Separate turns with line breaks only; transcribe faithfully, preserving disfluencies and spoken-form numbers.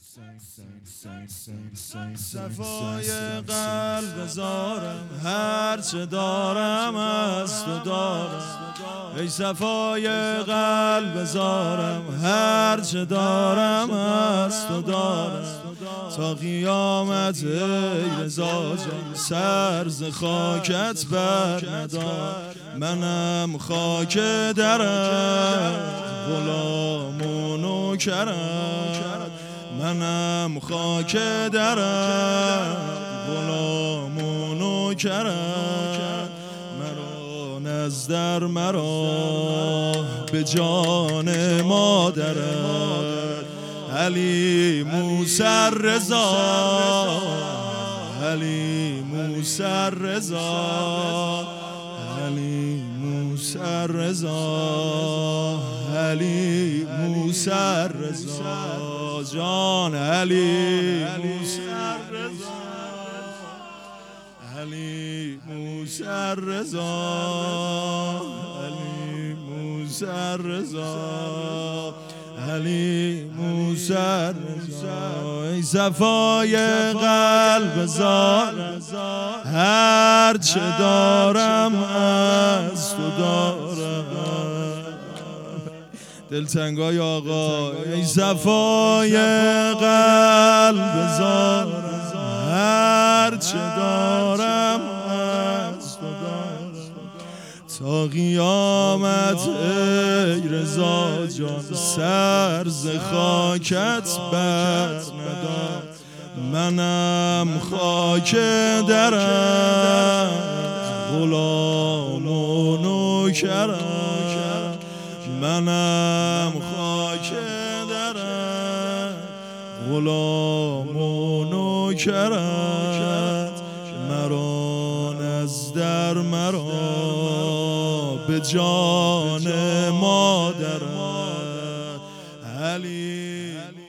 صفای قلب زارم هر چه دارم از تو دارم. ای صفای قلب زارم هر چه دارم از تو دارم. تا قیامت ای رضا جان سر ز خاکت بر ندار. منم خاک درت غلام و نوکرت. منم خاک درت غلام و نوکرت. مرا نزدر مرا به جان مادرت. علی موسی رضا علی موسی رضا علی موسی رضا علی موسی رضا جان علی موسی رضا علی موسی رضا علی موسی رضا علی موسی رضا. ای صفای قلب زارم هر چه دارم از تو دارم. دلتنگای آقا. ای صفای قلب زارم هر چه دارم از تو دارم. تا قیامت ای رضا جان سر ز خاکت بر ندار. منم خاک درت غلام و نوکرت. منم خاک درت غلام و نوکرت. مرا نزدر مرا به جان مادرت. علی